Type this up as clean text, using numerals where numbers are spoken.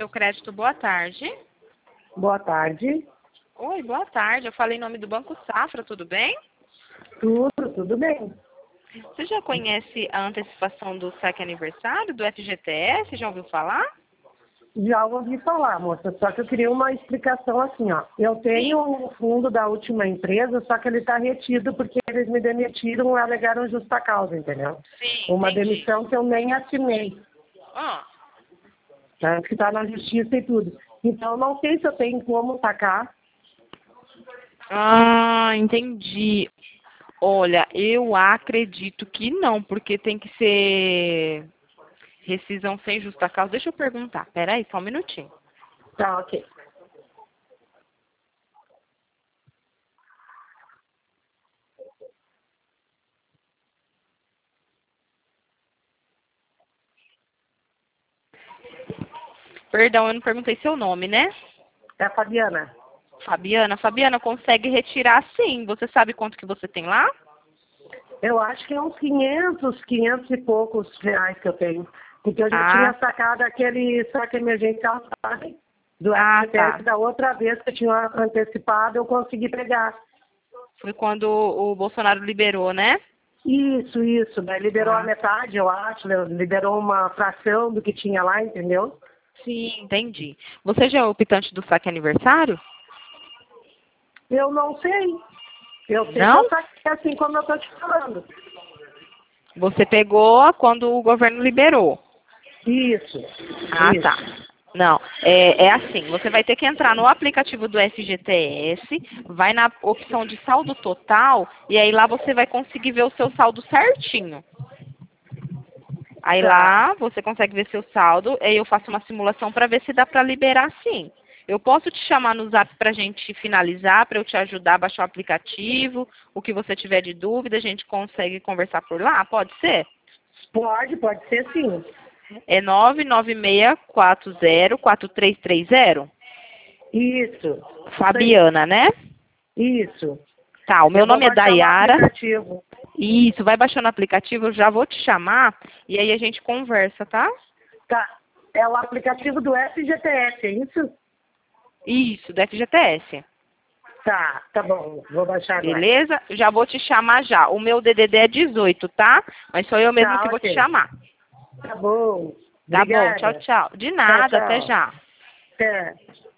seu crédito. Boa tarde. Boa tarde. Oi, boa tarde. Eu falei em nome do Banco Safra, tudo bem? Tudo bem. Você já conhece a antecipação do saque aniversário do FGTS? Já ouviu falar? Já ouvi falar, moça, só que eu queria uma explicação assim, ó. Eu tenho um fundo da última empresa, só que ele está retido porque eles me demitiram e alegaram justa causa, entendeu? Sim, Uma entendi. demissão que eu nem assinei, Ah, tá? Que está na justiça e tudo. Então, não sei se eu tenho como sacar. entendi. Olha, eu acredito que não, porque tem que ser rescisão sem justa causa. Deixa eu perguntar. Peraí, só um minutinho. Tá, ok. Perdão, eu não perguntei seu nome, né? É a Fabiana. Fabiana. Fabiana, consegue retirar sim. Você sabe quanto que você tem lá? Eu acho que é uns 500 e poucos reais que eu tenho. Porque eu já tinha sacado aquele saque emergencial, sabe? Do FGTS Tá. da outra vez que eu tinha antecipado, eu consegui pegar. Foi quando o Bolsonaro liberou, né? Isso. Daí liberou a Ah, metade, eu acho, né? Liberou uma fração do que tinha lá, entendeu? sim, entendi. Você já é optante do saque aniversário? Eu não sei. Eu sei que Não? eu saquei assim como eu tô te falando. Você pegou quando o governo liberou. Isso. Tá. Não, é assim, você vai ter que entrar no aplicativo do FGTS, vai na opção de saldo total, e aí lá você vai conseguir ver o seu saldo certinho. Aí Tá. lá você consegue ver seu saldo, aí eu faço uma simulação para ver se dá para liberar sim. Eu posso te chamar no Zap para a gente finalizar, para eu te ajudar a baixar o aplicativo, o que você tiver de dúvida, a gente consegue conversar por lá, pode ser? Pode ser sim. É 996404330? Isso. Fabiana, né? Isso. Tá, o meu Eu vou nome é baixar o Dayara. aplicativo. Isso, vai baixando o aplicativo, eu já vou te chamar e aí a gente conversa, tá? Tá. É o aplicativo do FGTS, é isso? Isso, do FGTS. Tá bom. Vou baixar agora. Beleza? Já vou te chamar já. O meu DDD é 18, tá? Mas sou eu mesmo Tá, que vou te ok. chamar. Tá bom. Tá bom, tchau, Obrigada. tchau. De Tchau, nada, até tchau. já. Até.